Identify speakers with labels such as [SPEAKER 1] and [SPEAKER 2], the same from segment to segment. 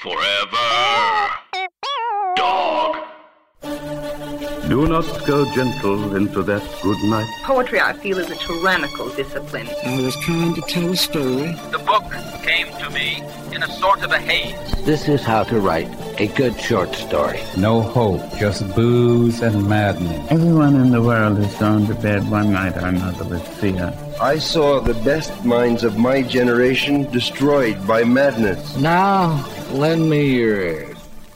[SPEAKER 1] Forever. Dog.
[SPEAKER 2] Do not go gentle into that good night.
[SPEAKER 3] Poetry, I feel, is a tyrannical discipline.
[SPEAKER 4] I was trying to tell a story.
[SPEAKER 5] The book came to me in a sort of a haze.
[SPEAKER 6] This is how to write a good short story.
[SPEAKER 7] No hope, just booze and madness.
[SPEAKER 8] Everyone in the world has gone to bed one night or another with fear.
[SPEAKER 9] I saw the best minds of my generation destroyed by madness.
[SPEAKER 6] Now, lend me your ears.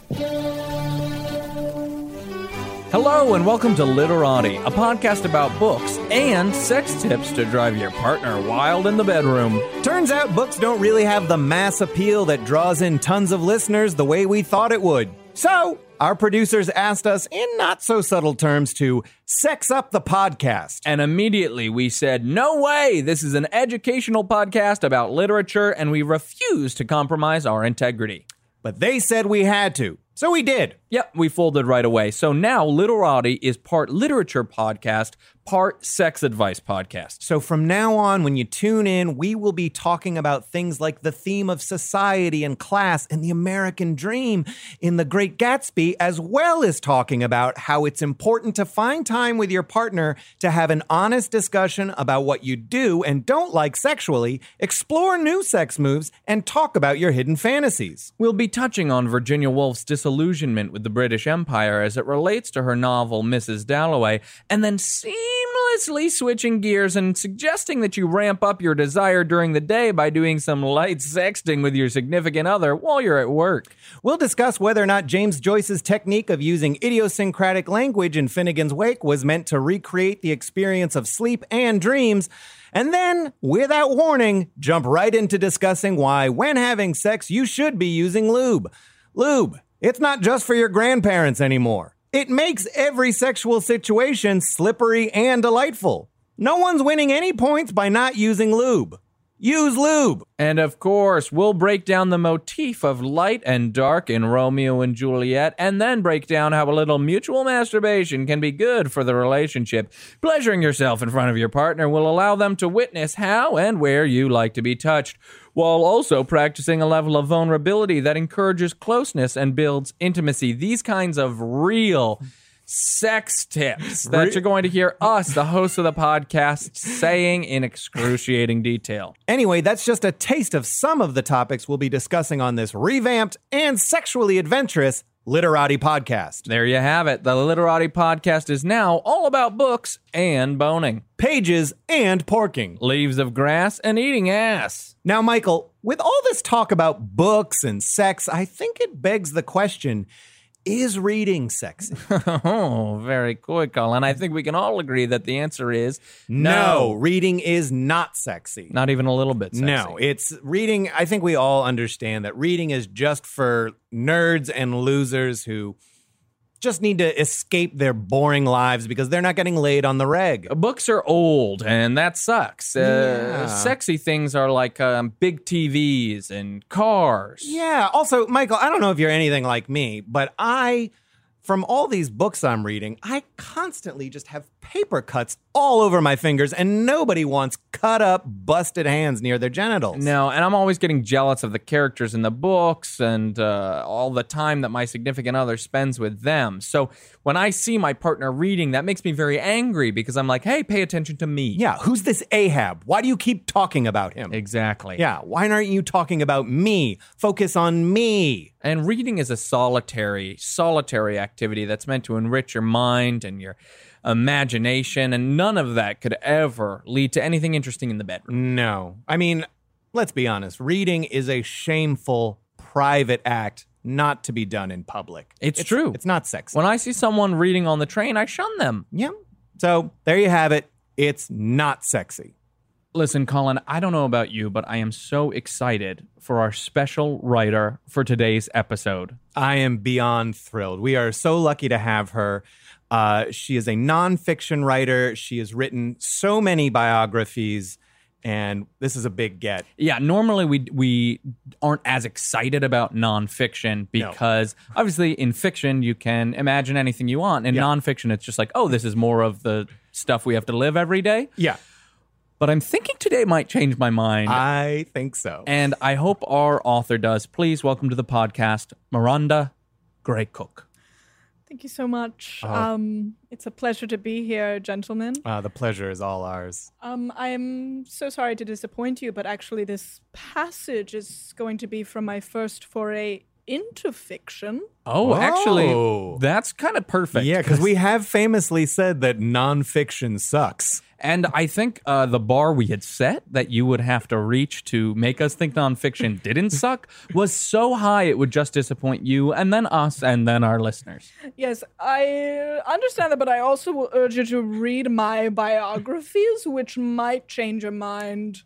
[SPEAKER 10] Hello and welcome to Literati, a podcast about books and sex tips to drive your partner wild in the bedroom.
[SPEAKER 11] Turns out books don't really have the mass appeal that draws in tons of listeners the way we thought it would. So, our producers asked us in not so subtle terms to sex up the podcast.
[SPEAKER 10] And immediately we said, no way, this is an educational podcast about literature, and we refuse to compromise our integrity.
[SPEAKER 11] But they said we had to. So we did.
[SPEAKER 10] Yep, we folded right away. So now Literati is part literature podcast, part sex advice podcast.
[SPEAKER 11] So from now on, when you tune in, we will be talking about things like the theme of society and class and the American dream in The Great Gatsby, as well as talking about how it's important to find time with your partner to have an honest discussion about what you do and don't like sexually, explore new sex moves, and talk about your hidden fantasies.
[SPEAKER 10] We'll be touching on Virginia Woolf's disillusionment with the British Empire as it relates to her novel Mrs. Dalloway, and then seamlessly switching gears and suggesting that you ramp up your desire during the day by doing some light sexting with your significant other while you're at work.
[SPEAKER 11] We'll discuss whether or not James Joyce's technique of using idiosyncratic language in Finnegan's Wake was meant to recreate the experience of sleep and dreams. And then, without warning, jump right into discussing why, when having sex, you should be using lube. Lube. It's not just for your grandparents anymore. It makes every sexual situation slippery and delightful. No one's winning any points by not using lube. Use lube.
[SPEAKER 10] And of course, we'll break down the motif of light and dark in Romeo and Juliet, and then break down how a little mutual masturbation can be good for the relationship. Pleasuring yourself in front of your partner will allow them to witness how and where you like to be touched, while also practicing a level of vulnerability that encourages closeness and builds intimacy. These kinds of real sex tips that you're going to hear us, the hosts of the podcast, saying in excruciating detail.
[SPEAKER 11] Anyway, that's just a taste of some of the topics we'll be discussing on this revamped and sexually adventurous Literati podcast.
[SPEAKER 10] There you have it. The Literati podcast is now all about books and boning,
[SPEAKER 11] pages and porking,
[SPEAKER 10] leaves of grass and eating ass.
[SPEAKER 11] Now, Michael, with all this talk about books and sex, I think it begs the question, is reading sexy?
[SPEAKER 10] Oh, very quick, Colin. I think we can all agree that the answer is
[SPEAKER 11] no. Reading is not sexy.
[SPEAKER 10] Not even a little bit sexy.
[SPEAKER 11] No, it's reading. I think we all understand that reading is just for nerds and losers who just need to escape their boring lives because they're not getting laid on the reg.
[SPEAKER 10] Books are old, and that sucks. Sexy things are like big TVs and cars.
[SPEAKER 11] Yeah. Also, Michael, I don't know if you're anything like me, but from all these books I'm reading, I constantly just have paper cuts all over my fingers, and nobody wants cut up, busted hands near their genitals.
[SPEAKER 10] No, and I'm always getting jealous of the characters in the books and all the time that my significant other spends with them. So when I see my partner reading, that makes me very angry because I'm like, hey, pay attention to me.
[SPEAKER 11] Yeah, who's this Ahab? Why do you keep talking about him?
[SPEAKER 10] Exactly.
[SPEAKER 11] Yeah, why aren't you talking about me? Focus on me.
[SPEAKER 10] And reading is a solitary activity that's meant to enrich your mind and your imagination, and none of that could ever lead to anything interesting in the bedroom.
[SPEAKER 11] No. I mean, let's be honest. Reading is a shameful, private act not to be done in public.
[SPEAKER 10] It's true.
[SPEAKER 11] It's not sexy.
[SPEAKER 10] When I see someone reading on the train, I shun them.
[SPEAKER 11] Yeah. So there you have it. It's not sexy.
[SPEAKER 10] Listen, Colin, I don't know about you, but I am so excited for our special writer for today's episode.
[SPEAKER 11] I am beyond thrilled. We are so lucky to have her. She is a nonfiction writer. She has written so many biographies, and this is a big get.
[SPEAKER 10] Yeah, normally we aren't as excited about nonfiction because obviously in fiction you can imagine anything you want. In nonfiction, it's just like, oh, this is more of the stuff we have to live every day.
[SPEAKER 11] Yeah.
[SPEAKER 10] but I'm thinking today might change my mind.
[SPEAKER 11] I think so.
[SPEAKER 10] And I hope our author does. Please welcome to the podcast, Miranda Gray Cook.
[SPEAKER 12] Thank you so much. It's a pleasure to be here, gentlemen.
[SPEAKER 11] The pleasure is all ours.
[SPEAKER 12] I am so sorry to disappoint you, but actually this passage is going to be from my first foray into fiction.
[SPEAKER 10] Oh, actually, that's kind of perfect.
[SPEAKER 11] Yeah, because we have famously said that nonfiction sucks.
[SPEAKER 10] And I think the bar we had set that you would have to reach to make us think nonfiction didn't suck was so high it would just disappoint you and then us and then our listeners.
[SPEAKER 12] Yes, I understand that, but I also will urge you to read my biographies, which might change your mind.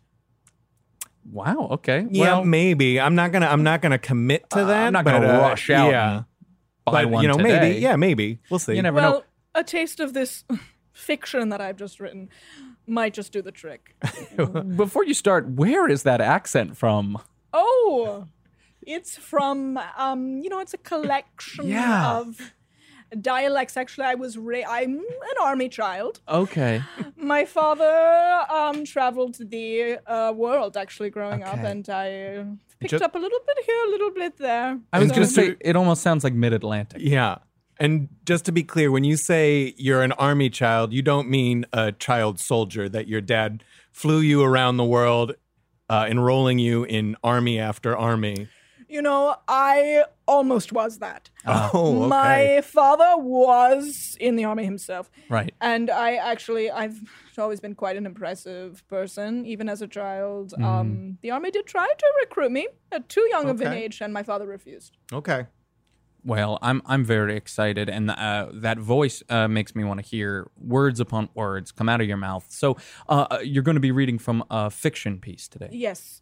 [SPEAKER 10] Wow, okay.
[SPEAKER 11] Yeah,
[SPEAKER 10] well,
[SPEAKER 11] maybe. I'm not gonna commit to that.
[SPEAKER 10] I'm not going to rush out and buy one today.
[SPEAKER 11] maybe. Yeah, maybe. We'll see.
[SPEAKER 10] You never know.
[SPEAKER 12] A taste of this fiction that I've just written might just do the trick.
[SPEAKER 10] Before you start, where is that accent from?
[SPEAKER 12] Oh, it's from, it's a collection of dialects. Actually, I'm an army child.
[SPEAKER 10] Okay.
[SPEAKER 12] My father traveled the world, actually, growing up, and I picked up a little bit here, a little bit there.
[SPEAKER 10] I was going to say, it almost sounds like Mid-Atlantic.
[SPEAKER 11] Yeah. And just to be clear, when you say you're an army child, you don't mean a child soldier, that your dad flew you around the world, enrolling you in army after army.
[SPEAKER 12] You know, I almost was that.
[SPEAKER 11] Oh, okay.
[SPEAKER 12] My father was in the army himself.
[SPEAKER 10] Right.
[SPEAKER 12] And I've always been quite an impressive person, even as a child. The army did try to recruit me at too young of an age, and my father refused.
[SPEAKER 11] Okay.
[SPEAKER 10] Well, I'm very excited, and that voice makes me want to hear words upon words come out of your mouth. So you're going to be reading from a fiction piece today.
[SPEAKER 12] Yes.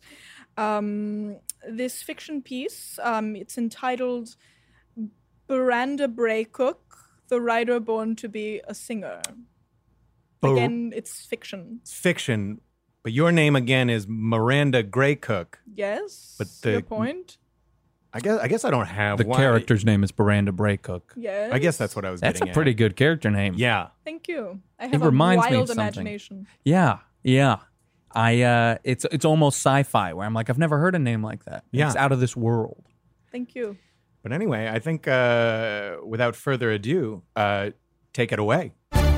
[SPEAKER 12] This fiction piece, it's entitled Miranda Gray Cook, the writer born to be a singer. Again, it's fiction.
[SPEAKER 11] It's fiction, but your name again is Miranda Gray Cook.
[SPEAKER 12] Yes,
[SPEAKER 11] but
[SPEAKER 12] your point.
[SPEAKER 11] I guess I don't have
[SPEAKER 10] the character's name is Miranda Gray Cook.
[SPEAKER 12] Yes.
[SPEAKER 11] I guess that's what I was getting at.
[SPEAKER 10] That's a pretty good character name.
[SPEAKER 11] Yeah.
[SPEAKER 12] Thank you. I have a wild imagination.
[SPEAKER 10] Yeah. It's almost sci-fi where I'm like, I've never heard a name like that.
[SPEAKER 11] Yeah.
[SPEAKER 10] It's out of this world.
[SPEAKER 12] Thank you.
[SPEAKER 11] But anyway, I think without further ado, take it away.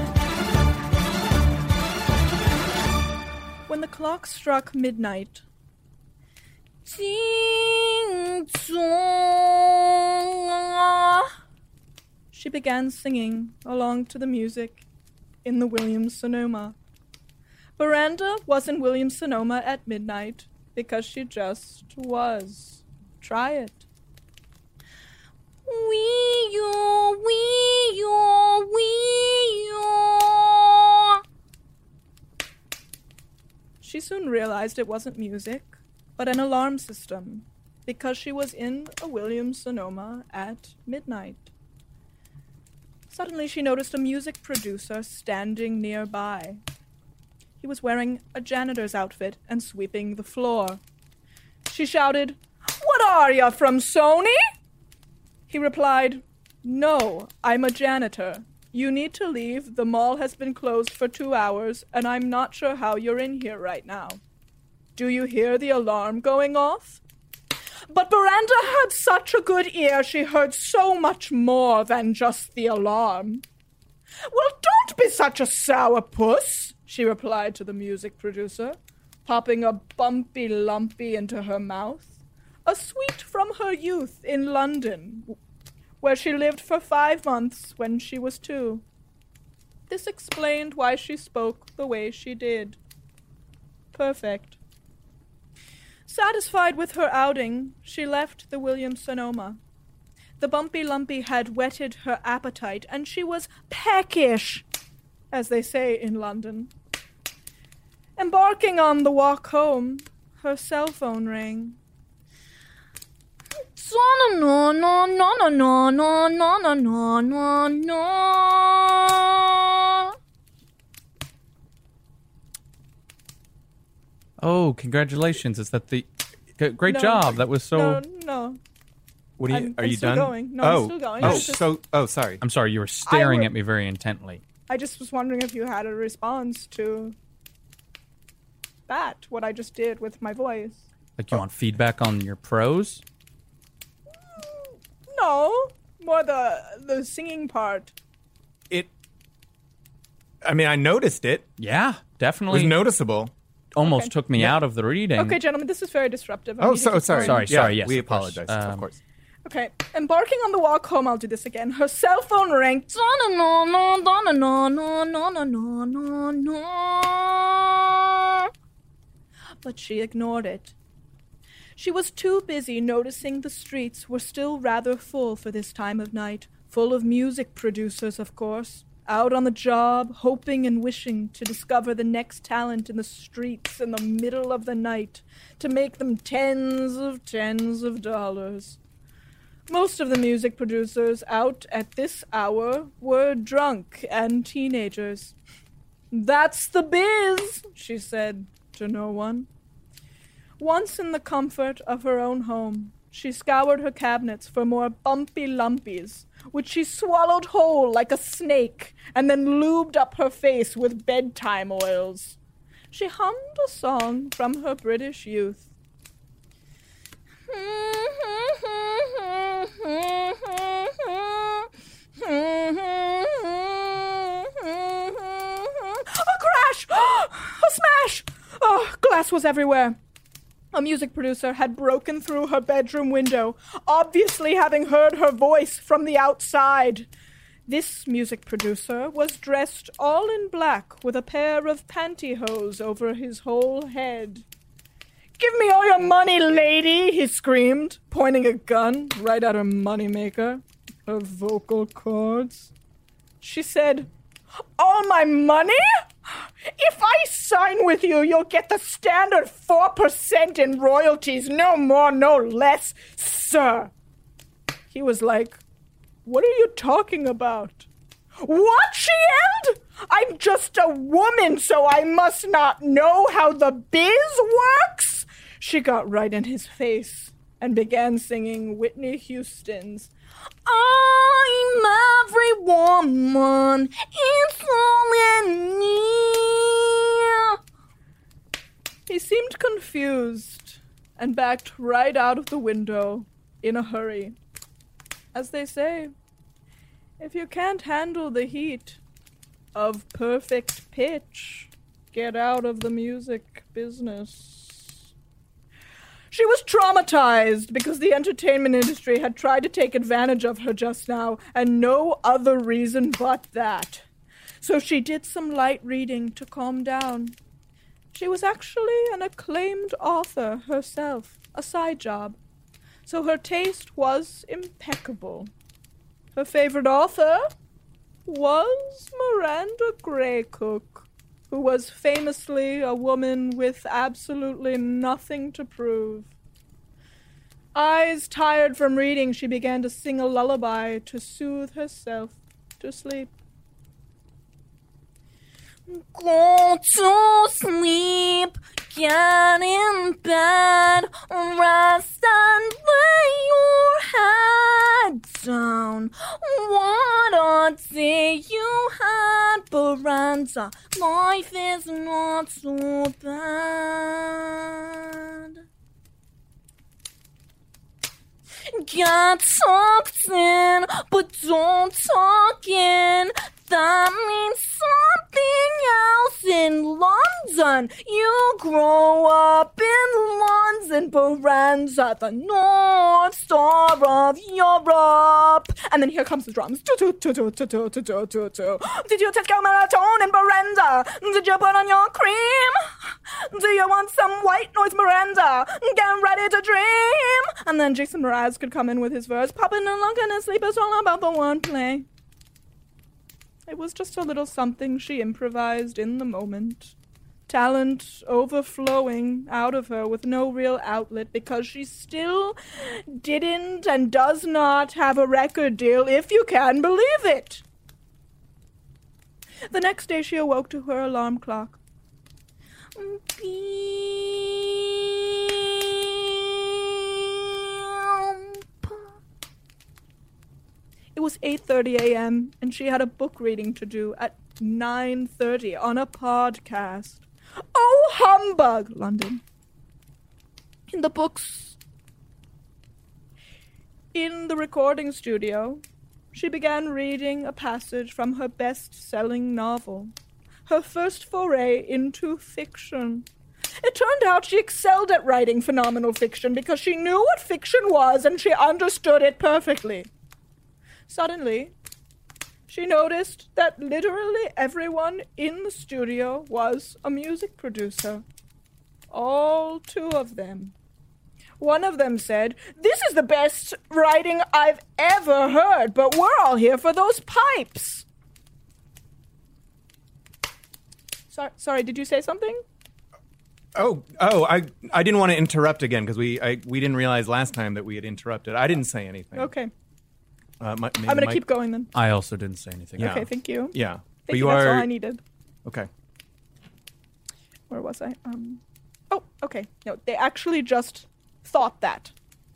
[SPEAKER 12] When the clock struck midnight, she began singing along to the music in the Williams-Sonoma. Miranda was in Williams-Sonoma at midnight because she just was. Try it. Wee-yo, wee-yo, wee-yo. She soon realized it wasn't music, but an alarm system, because she was in a Williams-Sonoma at midnight. Suddenly she noticed a music producer standing nearby. He was wearing a janitor's outfit and sweeping the floor. She shouted, "What are you, from Sony?" He replied, "No, I'm a janitor. You need to leave. The mall has been closed for 2 hours, and I'm not sure how you're in here right now. Do you hear the alarm going off?" But Miranda had such a good ear, she heard so much more than just the alarm. "Well, don't be such a sourpuss," she replied to the music producer, popping a bumpy lumpy into her mouth, a sweet from her youth in London, where she lived for 5 months when she was 2. This explained why she spoke the way she did. Perfect. Satisfied with her outing, she left the Williams-Sonoma. The bumpy lumpy had whetted her appetite, and she was peckish, as they say in London. Embarking on the walk home, her cell phone rang. No, no, no, no, no, no, no, no, no, no, no.
[SPEAKER 10] Oh, congratulations. Is that the... Great job. That was so...
[SPEAKER 12] No.
[SPEAKER 11] What are you
[SPEAKER 12] still
[SPEAKER 11] done?
[SPEAKER 12] Going. No, I'm still going.
[SPEAKER 11] Sorry.
[SPEAKER 10] I'm sorry. You were staring at me very intently.
[SPEAKER 12] I just was wondering if you had a response to... spat what I just did with my voice.
[SPEAKER 10] Like you want feedback on your prose?
[SPEAKER 12] No, more the singing part.
[SPEAKER 11] I noticed it.
[SPEAKER 10] Yeah,
[SPEAKER 11] It
[SPEAKER 10] definitely.
[SPEAKER 11] was noticeable.
[SPEAKER 10] Almost took me out of the reading.
[SPEAKER 12] Okay, gentlemen, this is very disruptive.
[SPEAKER 11] Oh, sorry.
[SPEAKER 10] Sorry, yes.
[SPEAKER 11] We
[SPEAKER 10] of course.
[SPEAKER 11] apologize, of course.
[SPEAKER 12] Okay, embarking on the walk home, I'll do this again. Her cell phone rang. But she ignored it. She was too busy noticing the streets were still rather full for this time of night. Full of music producers, of course. Out on the job, hoping and wishing to discover the next talent in the streets in the middle of the night to make them tens of dollars. Most of the music producers out at this hour were drunk and teenagers. That's the biz, she said to no one. Once in the comfort of her own home, she scoured her cabinets for more bumpy lumpies, which she swallowed whole like a snake, and then lubed up her face with bedtime oils. She hummed a song from her British youth. A crash! A smash! Oh, glass was everywhere. A music producer had broken through her bedroom window, obviously having heard her voice from the outside. This music producer was dressed all in black with a pair of pantyhose over his whole head. "Give me all your money, lady," he screamed, pointing a gun right at her moneymaker, her vocal cords. She said, "All my money? If I sign with you, you'll get the standard 4% in royalties, no more, no less, sir." He was like, "What are you talking about?" "What?" she yelled. "I'm just a woman, so I must not know how the biz works." She got right in his face and began singing Whitney Houston's "I'm every woman, it's all in me." He seemed confused and backed right out of the window in a hurry. As they say, if you can't handle the heat of perfect pitch, get out of the music business. She was traumatized because the entertainment industry had tried to take advantage of her just now, and no other reason but that. So she did some light reading to calm down. She was actually an acclaimed author herself, a side job. So her taste was impeccable. Her favorite author was Miranda Greycook, who was famously a woman with absolutely nothing to prove. Eyes tired from reading, she began to sing a lullaby to soothe herself to sleep. Go to sleep, get in bed, rest and lay your head down. What a day you had, Miranda. Life is not so bad. Get tucked in, but don't tuck in. That means something else in London. You grow up in London, Miranda, the North Star of Europe. And then here comes the drums. Did you take your melatonin, Miranda? Did you put on your cream? Do you want some white noise, Miranda? Get ready to dream. And then Jason Mraz could come in with his verse. Popping and looking and sleep is all about the wordplay. It was just a little something she improvised in the moment. Talent overflowing out of her with no real outlet because she still didn't and does not have a record deal, if you can believe it. The next day she awoke to her alarm clock. It was 8:30 a.m., and she had a book reading to do at 9:30 on a podcast. Oh, humbug, London. In the books. In the recording studio, she began reading a passage from her best-selling novel, her first foray into fiction. It turned out she excelled at writing phenomenal fiction because she knew what fiction was and she understood it perfectly. Suddenly, she noticed that literally everyone in the studio was a music producer. All 2 of them. One of them said, "This is the best writing I've ever heard, but we're all here for those pipes." Sorry, did you say something?
[SPEAKER 11] I didn't want to interrupt again because we didn't realize last time that we had interrupted. I didn't say anything.
[SPEAKER 12] Okay.
[SPEAKER 11] I'm
[SPEAKER 12] going to keep going then.
[SPEAKER 10] I also didn't say anything.
[SPEAKER 11] Yeah.
[SPEAKER 12] Okay, thank you.
[SPEAKER 11] Yeah.
[SPEAKER 12] Thank you, that's all I needed.
[SPEAKER 11] Okay.
[SPEAKER 12] Where was I? Okay. No, they actually just thought that.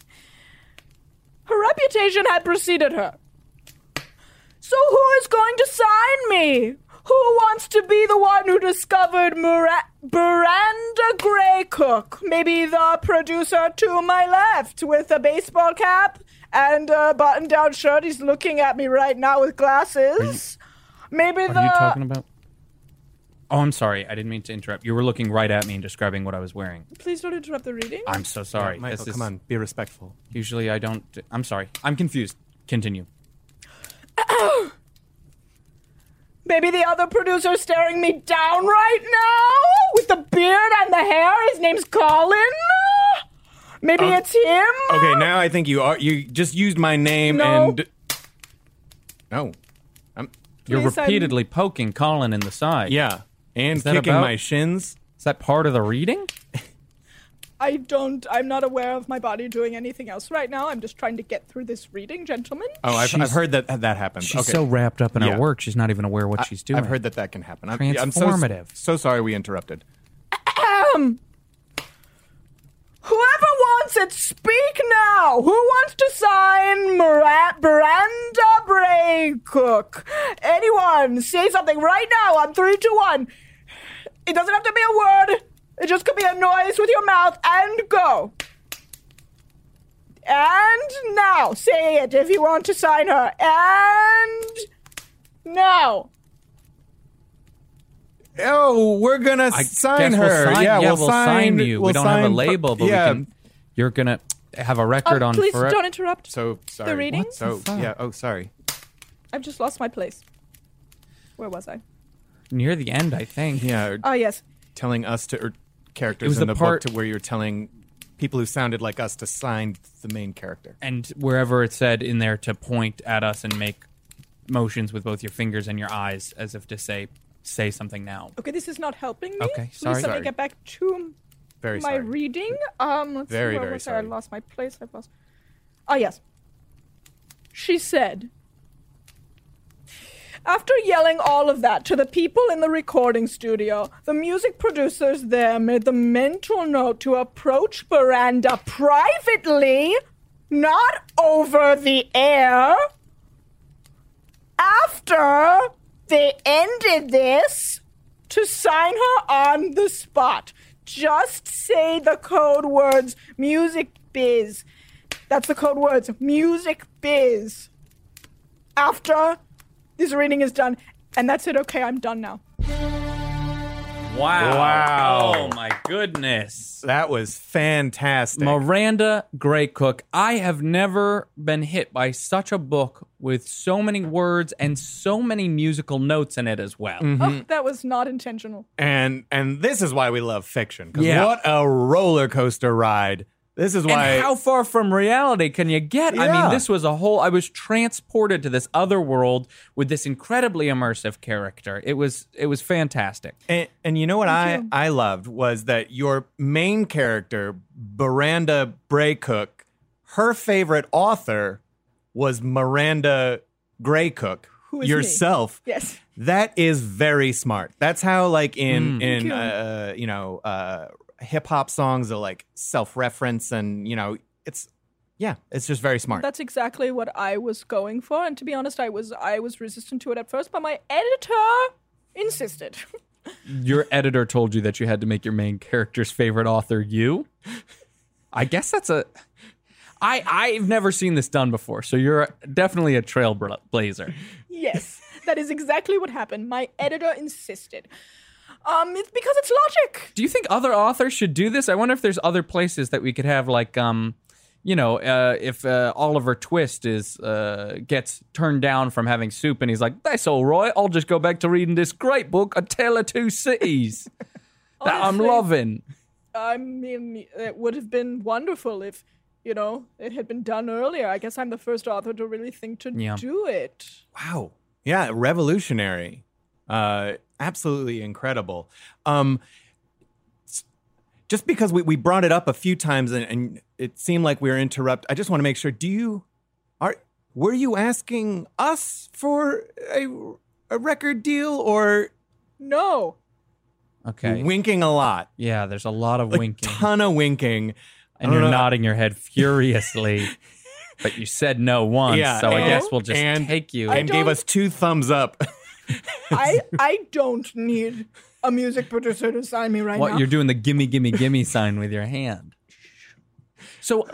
[SPEAKER 12] Her reputation had preceded her. So who is going to sign me? Who wants to be the one who discovered Miranda Greycook? Maybe the producer to my left with a baseball cap and a button-down shirt. He's looking at me right now with glasses.
[SPEAKER 10] Are you talking about? Oh, I'm sorry. I didn't mean to interrupt. You were looking right at me and describing what I was wearing.
[SPEAKER 12] Please don't interrupt the reading.
[SPEAKER 10] I'm so sorry.
[SPEAKER 11] Yeah, Michael, come on. Be respectful.
[SPEAKER 10] Usually I don't... I'm sorry. I'm confused. Continue.
[SPEAKER 12] Maybe the other producer's staring me down right now with the beard and the hair. His name's Colin. Maybe it's him.
[SPEAKER 11] Okay, now I think you just used my name and... No.
[SPEAKER 10] You're repeatedly poking Colin in the side.
[SPEAKER 11] Yeah. And kicking my shins.
[SPEAKER 10] Is that part of the reading?
[SPEAKER 12] I'm not aware of my body doing anything else right now. I'm just trying to get through this reading, gentlemen.
[SPEAKER 11] Oh, I've heard that happens.
[SPEAKER 10] She's so wrapped up in her work, she's not even aware what she's doing.
[SPEAKER 11] I've heard that can happen.
[SPEAKER 10] Transformative.
[SPEAKER 11] I'm so sorry we interrupted.
[SPEAKER 12] Whoever wants it, speak now. Who wants to sign Miranda Greycook? Anyone, say something right now on 3, 2, 1. It doesn't have to be a word. It just could be a noise with your mouth, and go. And now, say it if you want to sign her. And now.
[SPEAKER 11] Oh, we're gonna sign her.
[SPEAKER 10] We'll sign you. We don't have a label, but you're gonna have a record on.
[SPEAKER 12] Please
[SPEAKER 10] forever.
[SPEAKER 12] don't interrupt.
[SPEAKER 11] So sorry.
[SPEAKER 12] The reading.
[SPEAKER 11] Sorry.
[SPEAKER 12] I've just lost my place. Where was I?
[SPEAKER 10] Near the end, I think.
[SPEAKER 11] Yeah.
[SPEAKER 12] Oh yes.
[SPEAKER 11] Telling us characters in the book to where you're telling people who sounded like us to sign the main character.
[SPEAKER 10] And wherever it said in there to point at us and make motions with both your fingers and your eyes as if to say something now.
[SPEAKER 12] Okay, this is not helping me.
[SPEAKER 10] Okay, sorry.
[SPEAKER 12] Please let me get back to my reading. Let's see, where was I lost my place. Oh, yes. She said, after yelling all of that to the people in the recording studio, the music producers there made the mental note to approach Miranda privately, not over the air. After they ended this, to sign her on the spot. Just say the code words, music biz. That's the code words, music biz. After this reading is done, and that's it. Okay, I'm done now.
[SPEAKER 10] Wow. Oh, my goodness.
[SPEAKER 11] That was fantastic.
[SPEAKER 10] Miranda Greycook. I have never been hit by such a book with so many words and so many musical notes in it as well.
[SPEAKER 11] Mm-hmm.
[SPEAKER 12] Oh, that was not intentional.
[SPEAKER 11] And this is why we love fiction. Because what a roller coaster ride. This is why.
[SPEAKER 10] And how far from reality can you get?
[SPEAKER 11] Yeah.
[SPEAKER 10] I mean, this was I was transported to this other world with this incredibly immersive character. It was fantastic.
[SPEAKER 11] And you know what I loved was that your main character, Miranda Greycook, her favorite author was Miranda Greycook.
[SPEAKER 12] Who is
[SPEAKER 11] yourself.
[SPEAKER 12] Me? Yes.
[SPEAKER 11] That is very smart. That's how, like, in hip hop songs are like self-reference, and it's just very smart.
[SPEAKER 12] That's exactly what I was going for, and to be honest, I was resistant to it at first, but my editor insisted.
[SPEAKER 10] your editor told you that you had to make your main character's favorite author you. I guess that's I've never seen this done before, so you're definitely a trailblazer.
[SPEAKER 12] Yes, that is exactly what happened. My editor insisted. It's because it's logic.
[SPEAKER 10] Do you think other authors should do this? I wonder if there's other places that we could have, like, if Oliver Twist gets turned down from having soup, and he's like, "That's all right. I'll just go back to reading this great book, A Tale of Two Cities, that I'm loving."
[SPEAKER 12] I mean, it would have been wonderful if, it had been done earlier. I guess I'm the first author to really think to do it.
[SPEAKER 11] Wow. Yeah, revolutionary. Absolutely incredible. Just because we brought it up a few times and it seemed like we were interrupted, I just want to make sure, were you asking us for a record deal or?
[SPEAKER 12] No.
[SPEAKER 10] Okay.
[SPEAKER 11] Winking a lot.
[SPEAKER 10] Yeah, there's a lot of winking.
[SPEAKER 11] A ton of winking.
[SPEAKER 10] And you're nodding your head furiously. But you said no once, so I guess we'll just take you.
[SPEAKER 11] And gave us 2 thumbs up.
[SPEAKER 12] I don't need a music producer to sign me right now.
[SPEAKER 10] You're doing the gimme, gimme, gimme sign with your hand. So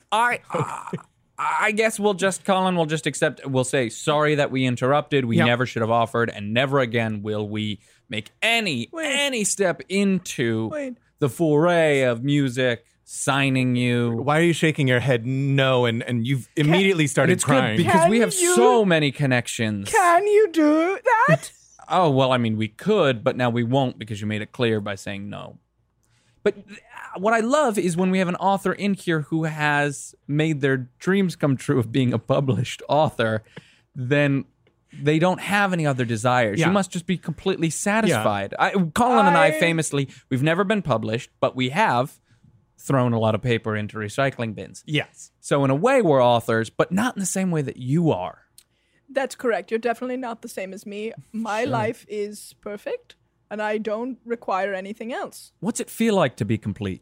[SPEAKER 10] I guess we'll just accept, we'll say, sorry that we interrupted. We never should have offered, and never again will we make any step into the foray of music, signing you.
[SPEAKER 11] Why are you shaking your head no, and you've immediately started crying?
[SPEAKER 10] Good because we have so many connections.
[SPEAKER 12] Can you do that?
[SPEAKER 10] Oh, well, I mean, we could, but now we won't because you made it clear by saying no. But what I love is when we have an author in here who has made their dreams come true of being a published author, then they don't have any other desires. You must just be completely satisfied. Colin and I famously, we've never been published, but we have thrown a lot of paper into recycling bins.
[SPEAKER 11] Yes.
[SPEAKER 10] So in a way, we're authors, but not in the same way that you are.
[SPEAKER 12] That's correct. You're definitely not the same as me. My life is perfect, and I don't require anything else.
[SPEAKER 10] What's it feel like to be complete?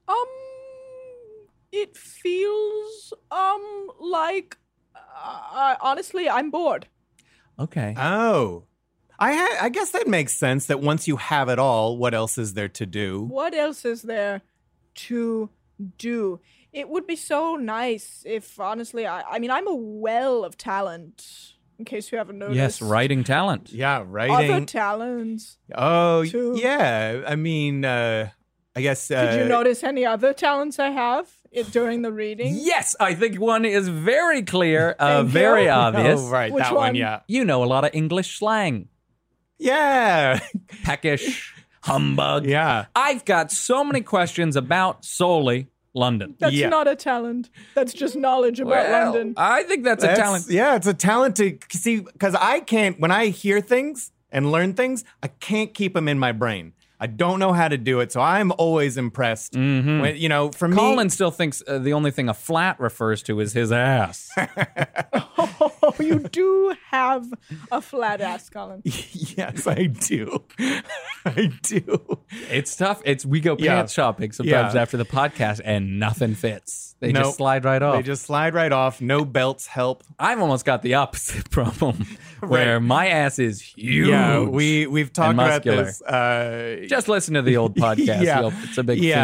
[SPEAKER 12] It feels like honestly, I'm bored.
[SPEAKER 10] Okay.
[SPEAKER 11] Oh. I guess that makes sense that once you have it all, what else is there to do?
[SPEAKER 12] What else is there to do? It would be so nice if, honestly, I mean, I'm a well of talent, in case you haven't noticed.
[SPEAKER 10] Yes, writing talent.
[SPEAKER 11] Yeah, writing.
[SPEAKER 12] Other talents.
[SPEAKER 11] Oh,
[SPEAKER 12] too.
[SPEAKER 11] Yeah. I mean, I guess...
[SPEAKER 12] Did you notice any other talents I have during the reading?
[SPEAKER 10] Yes, I think one is very clear, very obvious.
[SPEAKER 11] Oh, right,
[SPEAKER 12] Which
[SPEAKER 11] that one, yeah.
[SPEAKER 10] You know a lot of English slang.
[SPEAKER 11] Yeah.
[SPEAKER 10] Peckish, humbug.
[SPEAKER 11] Yeah.
[SPEAKER 10] I've got so many questions about solely London.
[SPEAKER 12] That's not a talent. That's just knowledge about London.
[SPEAKER 10] I think that's a talent.
[SPEAKER 11] Yeah, it's a talent to see, because I can't, when I hear things and learn things, I can't keep them in my brain. I don't know how to do it, so I'm always impressed.
[SPEAKER 10] Mm-hmm.
[SPEAKER 11] When, for me...
[SPEAKER 10] Colin still thinks the only thing a flat refers to is his ass.
[SPEAKER 12] Oh, you do have a flat ass, Colin.
[SPEAKER 11] Yes, I do. I do.
[SPEAKER 10] It's tough. We go pants shopping sometimes after the podcast, and nothing fits. They just slide right off.
[SPEAKER 11] They just slide right off. No belts help.
[SPEAKER 10] I've almost got the opposite problem, where my ass is huge.
[SPEAKER 11] Yeah, we've talked about this.
[SPEAKER 10] Just listen to the old podcast. It's a big thing.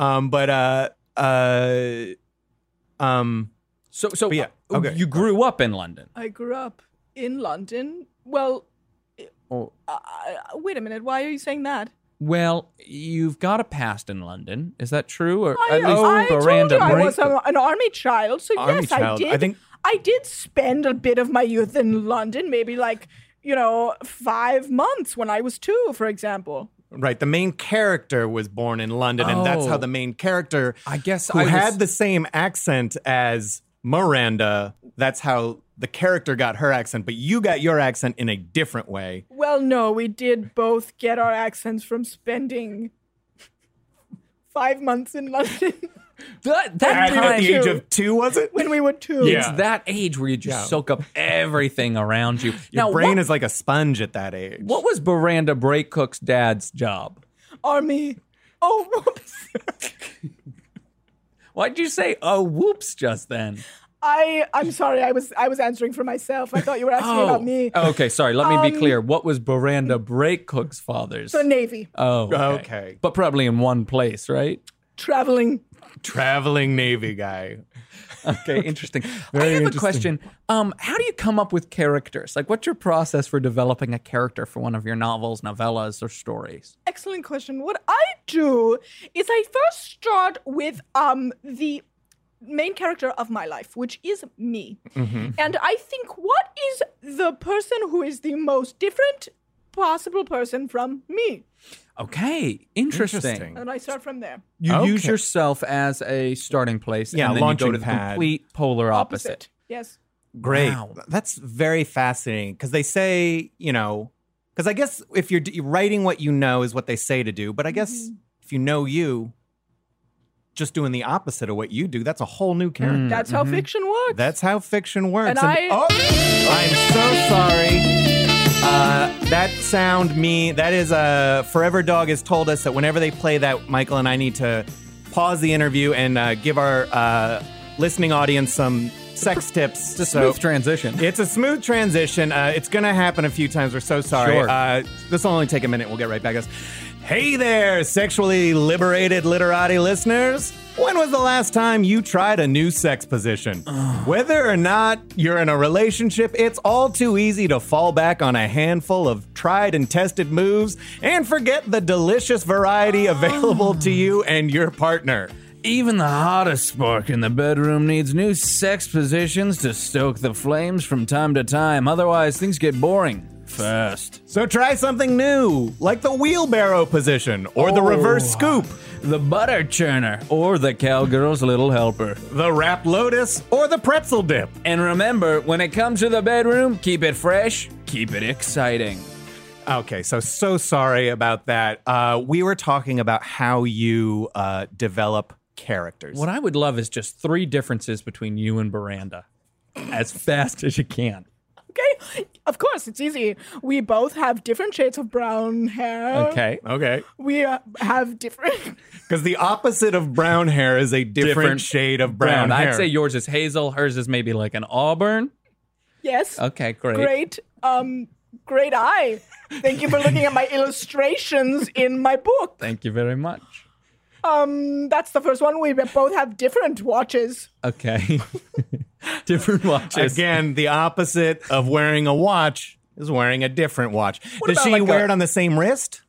[SPEAKER 11] Okay.
[SPEAKER 10] You grew up in London.
[SPEAKER 12] I grew up in London. Well, wait a minute. Why are you saying that?
[SPEAKER 10] Well, you've got a past in London. Is that true? Or
[SPEAKER 12] I told you I was an army child, so yes, I did. I did spend a bit of my youth in London, maybe 5 months when I was 2, for example.
[SPEAKER 11] Right, the main character was born in London, and that's how the main character, who had the same accent as Miranda, that's how the character got her accent, but you got your accent in a different way.
[SPEAKER 12] Well, no, we did both get our accents from spending 5 months in London.
[SPEAKER 11] At the age of 2, was it?
[SPEAKER 12] When we were 2.
[SPEAKER 10] It's that age where you just soak up everything around you.
[SPEAKER 11] Your brain is like a sponge at that age.
[SPEAKER 10] What was Miranda Brakecook's dad's job?
[SPEAKER 12] Army. Oh, whoops.
[SPEAKER 10] Why'd you say, oh, whoops, just then?
[SPEAKER 12] I'm sorry. I was answering for myself. I thought you were asking about me.
[SPEAKER 10] Okay, sorry. Let me be clear. What was Miranda Brakecook's father's?
[SPEAKER 12] The Navy.
[SPEAKER 10] Oh,
[SPEAKER 11] Okay.
[SPEAKER 10] But probably in one place, right?
[SPEAKER 12] Traveling.
[SPEAKER 11] Traveling Navy guy.
[SPEAKER 10] Okay, interesting. I have a question. How do you come up with characters? Like, what's your process for developing a character for one of your novels, novellas, or stories?
[SPEAKER 12] Excellent question. What I do is I first start with the main character of my life, which is me. And I think, what is the person who is the most different possible person from me?
[SPEAKER 10] Okay, interesting.
[SPEAKER 12] And I start from there.
[SPEAKER 10] You use yourself as a starting place, and then you go to the complete polar opposite.
[SPEAKER 12] Yes.
[SPEAKER 11] Great.
[SPEAKER 10] Wow.
[SPEAKER 11] That's very fascinating because they say, because I guess if you're writing what you know is what they say to do, but I guess if you know you, just doing the opposite of what you do, that's a whole new character.
[SPEAKER 12] That's how fiction works.
[SPEAKER 11] That's how fiction works.
[SPEAKER 12] And
[SPEAKER 11] I'm so sorry. That sound that is Forever Dog has told us that whenever they play that, Michael and I need to pause the interview and give our listening audience some sex tips.
[SPEAKER 10] It's a smooth transition.
[SPEAKER 11] It's a smooth transition. It's going to happen a few times. We're so sorry.
[SPEAKER 10] Sure.
[SPEAKER 11] This will only take a minute. We'll get right back, guys. Hey there, sexually liberated literati listeners. When was the last time you tried a new sex position? Whether or not you're in a relationship, it's all too easy to fall back on a handful of tried and tested moves and forget the delicious variety available to you and your partner.
[SPEAKER 10] Even the hottest spark in the bedroom needs new sex positions to stoke the flames from time to time. Otherwise, things get boring fast.
[SPEAKER 11] So try something new, like the wheelbarrow position or the reverse scoop.
[SPEAKER 10] The butter churner or the cowgirl's little helper.
[SPEAKER 11] The wrapped lotus or the pretzel dip.
[SPEAKER 10] And remember, when it comes to the bedroom, keep it fresh, keep it exciting.
[SPEAKER 11] Okay, so sorry about that. We were talking about how you develop characters.
[SPEAKER 10] What I would love is just 3 differences between you and Miranda, as fast as you can.
[SPEAKER 12] Okay, of course, it's easy. We both have different shades of brown hair.
[SPEAKER 11] Okay.
[SPEAKER 12] We have different...
[SPEAKER 11] Because the opposite of brown hair is a different shade of brown hair.
[SPEAKER 10] I'd say yours is hazel, hers is maybe like an auburn.
[SPEAKER 12] Yes.
[SPEAKER 10] Okay, great.
[SPEAKER 12] Great eye. Thank you for looking at my illustrations in my book.
[SPEAKER 10] Thank you very much.
[SPEAKER 12] That's the first one. We both have different watches.
[SPEAKER 10] Okay. Different watches.
[SPEAKER 11] Again, the opposite of wearing a watch is wearing a different watch. Does she wear it on the same wrist?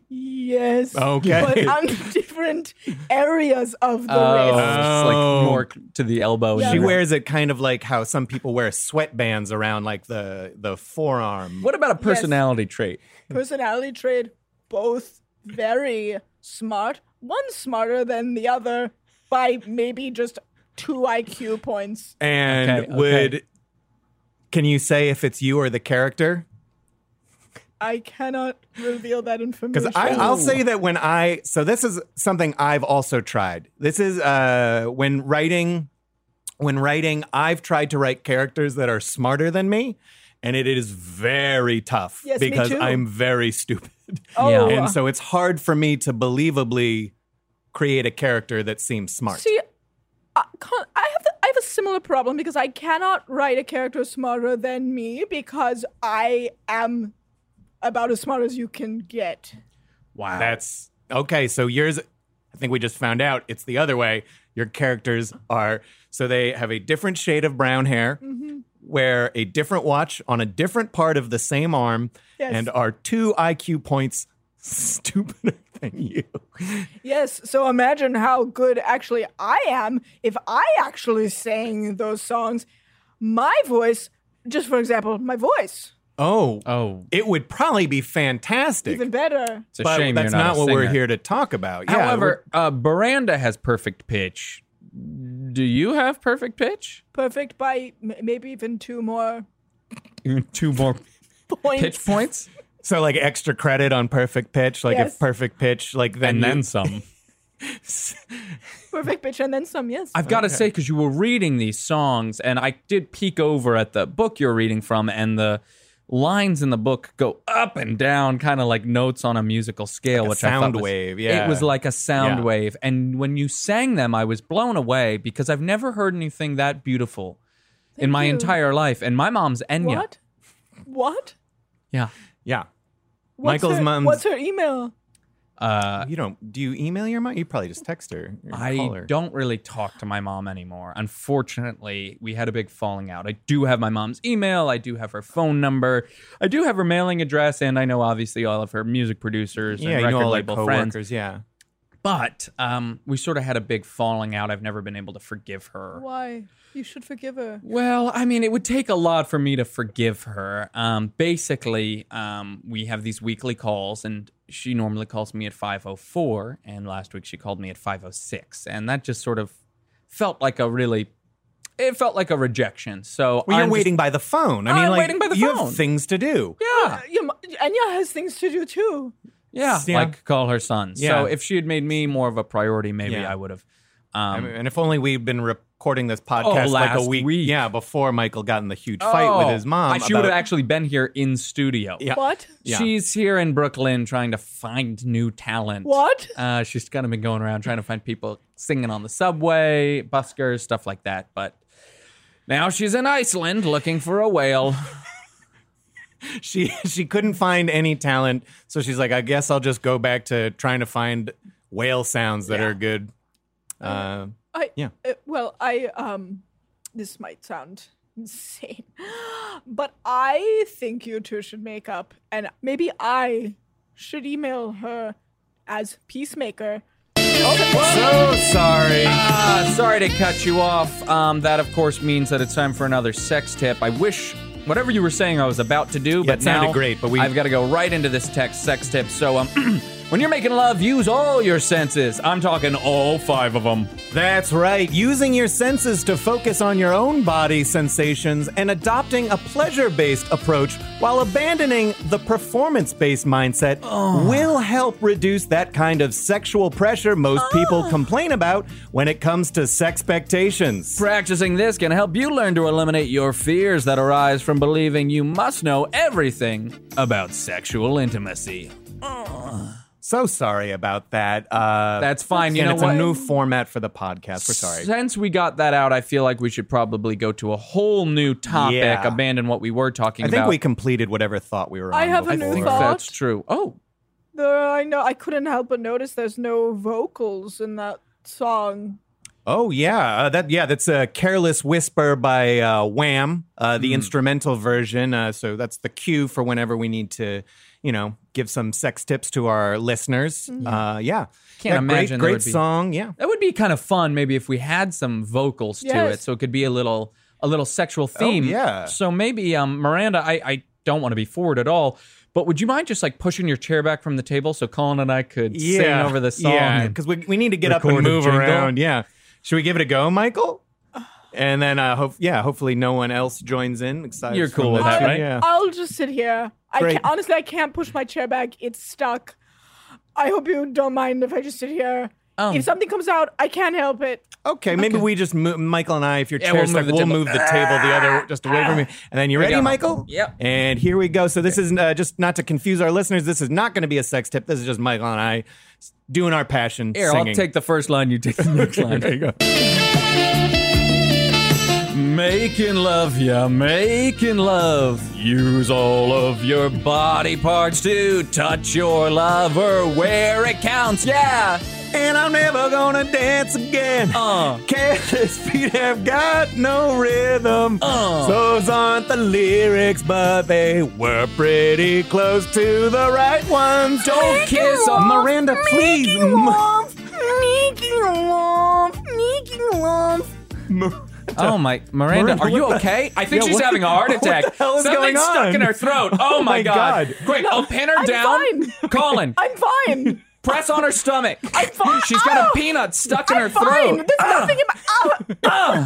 [SPEAKER 12] Yes.
[SPEAKER 11] Okay.
[SPEAKER 12] But on different areas of the wrist.
[SPEAKER 10] It's like more to the elbow.
[SPEAKER 11] She wears it kind of like how some people wear sweatbands around like the forearm.
[SPEAKER 10] What about a personality trait?
[SPEAKER 12] Personality trait, both very smart. One smarter than the other by maybe just 2 IQ points.
[SPEAKER 11] And can you say if it's you or the character?
[SPEAKER 12] I cannot reveal that information.
[SPEAKER 11] Because I'll say that so this is something I've also tried. This is when writing, I've tried to write characters that are smarter than me, and it is very tough because I'm very stupid.
[SPEAKER 12] Oh.
[SPEAKER 11] And so it's hard for me to believably create a character that seems smart.
[SPEAKER 12] See, I have a similar problem because I cannot write a character smarter than me because I am about as smart as you can get.
[SPEAKER 11] Wow. That's okay. So yours, I think we just found out it's the other way. Your characters so they have a different shade of brown hair, wear a different watch on a different part of the same arm, and are 2 IQ points stupider than you.
[SPEAKER 12] Yes. So imagine how good actually I am if I actually sang those songs. My voice, just for example, my voice.
[SPEAKER 11] Oh, it would probably be fantastic.
[SPEAKER 12] Even better.
[SPEAKER 10] It's a shame
[SPEAKER 11] that's
[SPEAKER 10] you're not
[SPEAKER 11] what
[SPEAKER 10] a
[SPEAKER 11] we're
[SPEAKER 10] singer.
[SPEAKER 11] here to talk about.
[SPEAKER 10] However, Miranda has perfect pitch. Do you have perfect pitch?
[SPEAKER 12] Perfect by maybe even 2 more
[SPEAKER 10] 2 more
[SPEAKER 12] points.
[SPEAKER 10] pitch points?
[SPEAKER 11] So like extra credit on perfect pitch, like if perfect pitch, like then
[SPEAKER 10] some.
[SPEAKER 12] Perfect pitch and then some, yes.
[SPEAKER 10] I've got to say, because you were reading these songs, and I did peek over at the book you're reading from, and the lines in the book go up and down, kind of like notes on a musical scale, which I thought
[SPEAKER 11] sound
[SPEAKER 10] was,
[SPEAKER 11] wave. Yeah,
[SPEAKER 10] it was like a sound wave. And when you sang them, I was blown away because I've never heard anything that beautiful in my
[SPEAKER 12] you.
[SPEAKER 10] entire life. And my mom's Enya.
[SPEAKER 12] What?
[SPEAKER 10] Yeah.
[SPEAKER 11] Yeah.
[SPEAKER 12] What's
[SPEAKER 11] Michael's mom's.
[SPEAKER 12] What's her email?
[SPEAKER 11] Do you email your mom? You probably just text her. Or call her.
[SPEAKER 10] I don't really talk to my mom anymore. Unfortunately, we had a big falling out. I do have my mom's email. I do have her phone number. I do have her mailing address, and I know obviously all of her music producers and
[SPEAKER 11] you
[SPEAKER 10] record
[SPEAKER 11] know all
[SPEAKER 10] label
[SPEAKER 11] her
[SPEAKER 10] friends.
[SPEAKER 11] coworkers, yeah.
[SPEAKER 10] But we sort of had a big falling out. I've never been able to forgive her.
[SPEAKER 12] Why? You should forgive her.
[SPEAKER 10] Well, I mean, it would take a lot for me to forgive her. Basically, we have these weekly calls, and she normally calls me at 5:04, and last week she called me at 5:06, and that just sort of felt like it felt like a rejection. So
[SPEAKER 11] you're waiting by the phone. I mean,
[SPEAKER 10] I'm
[SPEAKER 11] like,
[SPEAKER 10] waiting by the
[SPEAKER 11] you
[SPEAKER 10] phone.
[SPEAKER 11] have things to do.
[SPEAKER 10] Yeah.
[SPEAKER 12] Enya has things to do too.
[SPEAKER 10] Yeah, like call her son.
[SPEAKER 11] Yeah.
[SPEAKER 10] So if she had made me more of a priority, maybe I would have.
[SPEAKER 11] And if only we'd been recording this podcast like a
[SPEAKER 10] last
[SPEAKER 11] week.
[SPEAKER 10] week.
[SPEAKER 11] Yeah, before Michael got in the huge fight with his mom.
[SPEAKER 10] She would have actually been here in studio.
[SPEAKER 11] Yeah.
[SPEAKER 12] What?
[SPEAKER 11] Yeah.
[SPEAKER 10] She's here in Brooklyn trying to find new talent.
[SPEAKER 12] What?
[SPEAKER 10] She's kind of been going around trying to find people singing on the subway, buskers, stuff like that. But now she's in Iceland looking for a whale.
[SPEAKER 11] She couldn't find any talent, so she's like, I guess I'll just go back to trying to find whale sounds that are good.
[SPEAKER 12] This might sound insane, but I think you two should make up, and maybe I should email her as Peacemaker.
[SPEAKER 11] So sorry.
[SPEAKER 10] Sorry to cut you off. That, of course, means that it's time for another sex tip. I wish whatever you were saying I was about to do, but
[SPEAKER 11] it sounded
[SPEAKER 10] now
[SPEAKER 11] great, but
[SPEAKER 10] I've got to go right into this sex tip. So, when you're making love, use all your senses. I'm talking all 5 of them.
[SPEAKER 11] That's right. Using your senses to focus on your own body sensations and adopting a pleasure-based approach while abandoning the performance-based mindset will help reduce that kind of sexual pressure most people complain about when it comes to sexpectations.
[SPEAKER 10] Practicing this can help you learn to eliminate your fears that arise from believing you must know everything about sexual intimacy.
[SPEAKER 11] So sorry about that.
[SPEAKER 10] That's fine. You know
[SPEAKER 11] it's
[SPEAKER 10] what?
[SPEAKER 11] a new format for the podcast. We're sorry.
[SPEAKER 10] Since we got that out, I feel like we should probably go to a whole new topic,
[SPEAKER 11] Yeah.
[SPEAKER 10] abandon what we were talking
[SPEAKER 11] I
[SPEAKER 10] about.
[SPEAKER 11] think we completed whatever thought we were on.
[SPEAKER 12] I have a
[SPEAKER 11] before.
[SPEAKER 12] new
[SPEAKER 10] I think
[SPEAKER 12] thought.
[SPEAKER 10] that's true. Oh,
[SPEAKER 12] I know. I couldn't help but notice there's no vocals in that song.
[SPEAKER 11] Oh yeah, that's a "Careless Whisper" by Wham, the instrumental version. So that's the cue for whenever we need to, give some sex tips to our listeners. Yeah,
[SPEAKER 10] Can't imagine there
[SPEAKER 11] great
[SPEAKER 10] would be-
[SPEAKER 11] song. Yeah,
[SPEAKER 10] that would be kind of fun. Maybe if we had some vocals to
[SPEAKER 12] Yes.
[SPEAKER 10] it, so it could be a little sexual theme.
[SPEAKER 11] yeah.
[SPEAKER 10] So maybe, Miranda, I don't want to be forward at all, but would you mind just like pushing your chair back from the table so Colin and I could sing over the song?
[SPEAKER 11] Yeah,
[SPEAKER 10] and
[SPEAKER 11] because we need to get up and
[SPEAKER 10] record a
[SPEAKER 11] move
[SPEAKER 10] jingle?
[SPEAKER 11] around. Yeah, should we give it a go, Michael? And then hopefully no one else joins in.
[SPEAKER 10] You're cool with that, right?
[SPEAKER 11] Yeah.
[SPEAKER 12] I'll just sit here.
[SPEAKER 11] Great.
[SPEAKER 12] Honestly, I can't push my chair back. It's stuck. I hope you don't mind if I just sit here. If something comes out, I can't help it.
[SPEAKER 11] Okay, maybe we just move, Michael and I, if your
[SPEAKER 10] Yeah,
[SPEAKER 11] chair's
[SPEAKER 10] we'll
[SPEAKER 11] stuck,
[SPEAKER 10] move the
[SPEAKER 11] we'll
[SPEAKER 10] table.
[SPEAKER 11] move the table the other just away from me. And then you ready,
[SPEAKER 10] go.
[SPEAKER 11] Michael?
[SPEAKER 10] Yep.
[SPEAKER 11] And here we go. So this is just not to confuse our listeners. This is not going to be a sex tip. This is just Michael and I doing our passion.
[SPEAKER 10] Here,
[SPEAKER 11] singing.
[SPEAKER 10] I'll take the first line, you take the next line.
[SPEAKER 11] There you go.
[SPEAKER 10] Making love, yeah, making love. Use all of your body parts to touch your lover where it counts, yeah.
[SPEAKER 11] And I'm never gonna dance again. Careless feet have got no rhythm. Those aren't the lyrics, but they were pretty close to the right ones.
[SPEAKER 10] Don't kiss on
[SPEAKER 11] Miranda, please.
[SPEAKER 10] Oh my, Miranda, are you
[SPEAKER 11] what the-
[SPEAKER 10] okay? I think
[SPEAKER 11] Yeah,
[SPEAKER 10] she's
[SPEAKER 11] what-
[SPEAKER 10] having a heart attack.
[SPEAKER 11] What the hell is
[SPEAKER 10] Something's
[SPEAKER 11] going on?
[SPEAKER 10] stuck in her throat. Oh my God. Quick, I'll pin her
[SPEAKER 12] I'm
[SPEAKER 10] down.
[SPEAKER 12] fine.
[SPEAKER 10] Colin,
[SPEAKER 12] I'm fine.
[SPEAKER 10] press on her stomach.
[SPEAKER 12] I'm fine.
[SPEAKER 10] She's got a peanut stuck in her
[SPEAKER 12] I'm fine.
[SPEAKER 10] throat.
[SPEAKER 12] There's nothing in my.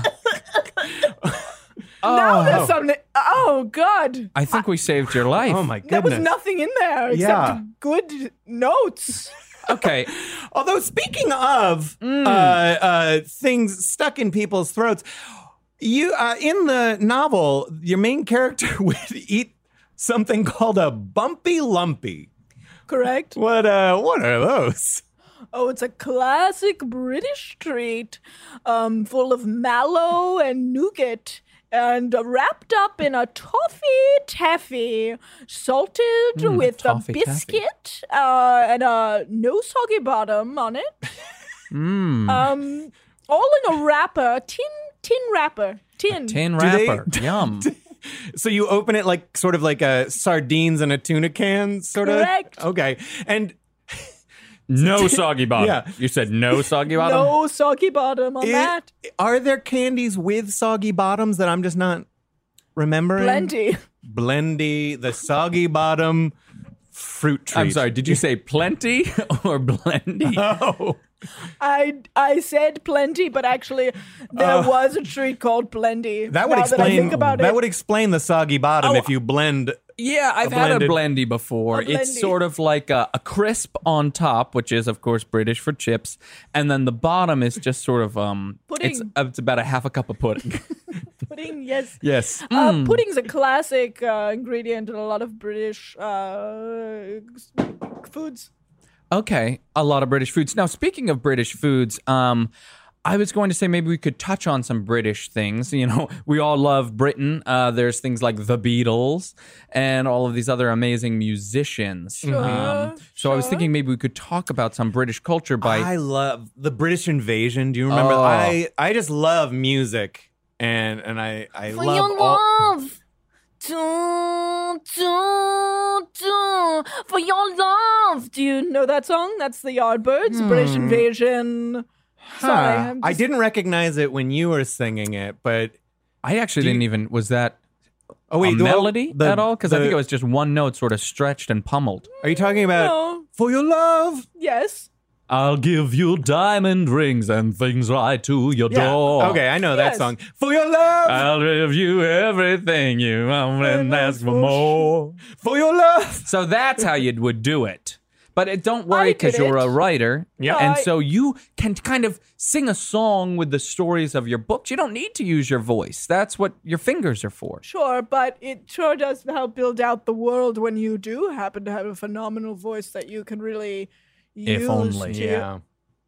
[SPEAKER 12] Now there's something. Oh God.
[SPEAKER 10] I think we saved your life.
[SPEAKER 11] Oh my
[SPEAKER 12] There was
[SPEAKER 11] goodness.
[SPEAKER 12] nothing in there except
[SPEAKER 11] Yeah.
[SPEAKER 12] good notes.
[SPEAKER 10] Okay.
[SPEAKER 11] Although speaking of things stuck in people's throats, you in the novel, your main character would eat something called a bumpy lumpy.
[SPEAKER 12] Correct.
[SPEAKER 11] What are those?
[SPEAKER 12] Oh, it's a classic British treat, full of mallow and nougat. and wrapped up in a toffee taffy, salted with a
[SPEAKER 10] toffee
[SPEAKER 12] biscuit and a no soggy bottom on it. All in a wrapper, tin wrapper.
[SPEAKER 10] Tin wrapper. Yum.
[SPEAKER 11] So you open it like sort of like a sardines in a tuna can, sort of?
[SPEAKER 12] Correct.
[SPEAKER 11] Okay. And
[SPEAKER 10] No soggy bottom.
[SPEAKER 11] Yeah.
[SPEAKER 10] You said no soggy bottom?
[SPEAKER 12] No soggy bottom on that.
[SPEAKER 11] Are there candies with soggy bottoms that I'm just not remembering? Blendy, the soggy bottom fruit treat.
[SPEAKER 10] I'm sorry, did you say plenty or blendy?
[SPEAKER 11] Oh.
[SPEAKER 12] I said plenty, but actually there was a treat called Blendy.
[SPEAKER 11] That would
[SPEAKER 12] now
[SPEAKER 11] explain
[SPEAKER 12] that I think about
[SPEAKER 11] that
[SPEAKER 12] it.
[SPEAKER 11] would explain the soggy bottom if you blend.
[SPEAKER 10] Yeah, I've had a
[SPEAKER 11] blended-
[SPEAKER 10] blendy before.
[SPEAKER 12] A
[SPEAKER 10] It's
[SPEAKER 12] blendy.
[SPEAKER 10] sort of like a crisp on top, which is, of course, British for chips. And then the bottom is just sort of,
[SPEAKER 12] Pudding.
[SPEAKER 10] It's about a half a cup of pudding.
[SPEAKER 12] Pudding, yes.
[SPEAKER 10] Yes.
[SPEAKER 12] Pudding's a classic ingredient in a lot of British foods.
[SPEAKER 10] Okay, a lot of British foods. Now, speaking of British foods, I was going to say maybe we could touch on some British things. You know, we all love Britain. There's things like the Beatles and all of these other amazing musicians. So I was thinking maybe we could talk about some British culture by...
[SPEAKER 11] I love the British invasion. Do you remember?
[SPEAKER 10] Oh.
[SPEAKER 11] I just love music, and I
[SPEAKER 12] For
[SPEAKER 11] love
[SPEAKER 12] your
[SPEAKER 11] all.
[SPEAKER 12] love. For your love. Do you know that song? That's the Yardbirds, British Invasion. Sorry. I'm
[SPEAKER 11] I
[SPEAKER 12] just-
[SPEAKER 11] didn't recognize it when you were singing it, but
[SPEAKER 10] I actually didn't even... Was that
[SPEAKER 11] oh wait,
[SPEAKER 10] a melody
[SPEAKER 11] the-
[SPEAKER 10] at all? Because I
[SPEAKER 11] the-
[SPEAKER 10] think it was just one note sort of stretched and pummeled.
[SPEAKER 11] Are you talking about
[SPEAKER 12] No.
[SPEAKER 11] For Your Love?
[SPEAKER 12] Yes.
[SPEAKER 10] I'll give you diamond rings and things right to your door.
[SPEAKER 11] Okay, I know that
[SPEAKER 12] Yes.
[SPEAKER 11] song. For Your Love.
[SPEAKER 10] I'll give you everything you want and ask for more.
[SPEAKER 11] For Your Love.
[SPEAKER 10] So that's how you would do it. But don't worry,
[SPEAKER 12] I
[SPEAKER 10] because
[SPEAKER 12] did
[SPEAKER 10] you're
[SPEAKER 12] it.
[SPEAKER 10] a writer.
[SPEAKER 11] Yeah.
[SPEAKER 10] And
[SPEAKER 12] I-
[SPEAKER 10] so you can kind of sing a song with the stories of your books. You don't need to use your voice. That's what your fingers are for.
[SPEAKER 12] Sure, but it sure does help build out the world when you do happen to have a phenomenal voice that you can really use.
[SPEAKER 10] If only.
[SPEAKER 12] to-
[SPEAKER 11] Yeah.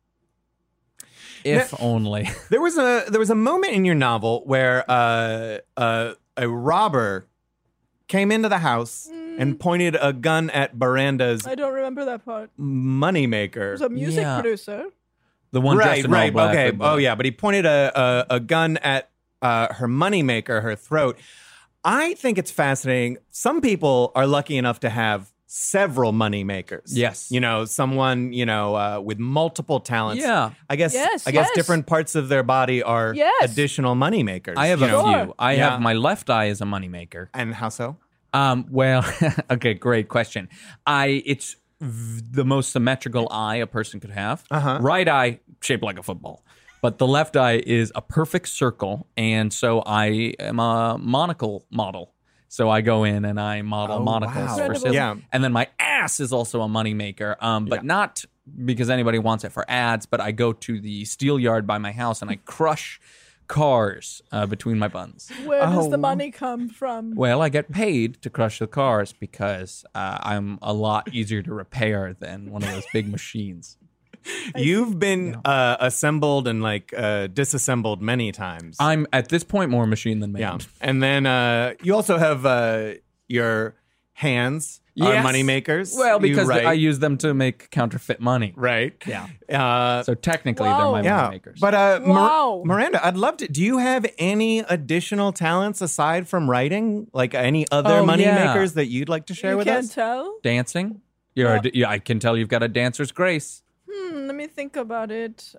[SPEAKER 10] If only.
[SPEAKER 11] There was a moment in your novel where a robber came into the house and pointed a gun at Miranda's
[SPEAKER 12] I don't remember that part.
[SPEAKER 11] moneymaker.
[SPEAKER 12] He was a music
[SPEAKER 10] Yeah.
[SPEAKER 12] producer.
[SPEAKER 10] The one dressed in all black.
[SPEAKER 11] Okay.
[SPEAKER 10] with
[SPEAKER 11] Oh
[SPEAKER 10] the-
[SPEAKER 11] yeah, but he pointed a gun at her moneymaker, her throat. I think it's fascinating. Some people are lucky enough to have several moneymakers.
[SPEAKER 10] Yes.
[SPEAKER 11] You know, someone, with multiple talents.
[SPEAKER 10] Yeah.
[SPEAKER 11] I guess
[SPEAKER 12] Yes,
[SPEAKER 11] I guess
[SPEAKER 12] yes.
[SPEAKER 11] different parts of their body are
[SPEAKER 12] Yes.
[SPEAKER 11] additional moneymakers.
[SPEAKER 10] I have
[SPEAKER 11] you
[SPEAKER 10] a
[SPEAKER 11] know?
[SPEAKER 12] Sure.
[SPEAKER 10] few. I
[SPEAKER 11] Yeah.
[SPEAKER 10] have my left eye is a moneymaker.
[SPEAKER 11] And how so?
[SPEAKER 10] Well, okay, great question. It's the most symmetrical eye a person could have.
[SPEAKER 11] Uh-huh.
[SPEAKER 10] Right eye shaped like a football, but the left eye is a perfect circle, and so I am a monocle model. So I go in and I model
[SPEAKER 11] Oh,
[SPEAKER 10] monocles
[SPEAKER 11] wow.
[SPEAKER 10] for
[SPEAKER 12] Incredible.
[SPEAKER 10] sales.
[SPEAKER 11] Yeah.
[SPEAKER 10] And then my ass is also a moneymaker, but not because anybody wants it for ads, but I go to the steel yard by my house and I crush cars between my buns.
[SPEAKER 12] Where does
[SPEAKER 11] Oh.
[SPEAKER 12] the money come from?
[SPEAKER 10] Well, I get paid to crush the cars because I'm a lot easier to repair than one of those big machines.
[SPEAKER 11] You've been assembled and disassembled many times.
[SPEAKER 10] I'm at this point more machine than man.
[SPEAKER 11] Yeah. And then you also have your hands are
[SPEAKER 10] Yes.
[SPEAKER 11] money makers.
[SPEAKER 10] Well,
[SPEAKER 11] You
[SPEAKER 10] because
[SPEAKER 11] write-
[SPEAKER 10] I use them to make counterfeit money.
[SPEAKER 11] Right.
[SPEAKER 10] Yeah. So technically,
[SPEAKER 12] Wow.
[SPEAKER 10] they're my
[SPEAKER 11] Yeah.
[SPEAKER 10] money makers.
[SPEAKER 11] But
[SPEAKER 12] Wow.
[SPEAKER 11] Miranda, I'd love to. Do you have any additional talents aside from writing? Like any other
[SPEAKER 10] Oh,
[SPEAKER 11] money
[SPEAKER 10] yeah.
[SPEAKER 11] makers that you'd like to share
[SPEAKER 12] You
[SPEAKER 11] with
[SPEAKER 12] can't
[SPEAKER 11] us?
[SPEAKER 12] tell?
[SPEAKER 10] Dancing? I can tell you've got a dancer's grace.
[SPEAKER 12] Let me think about it.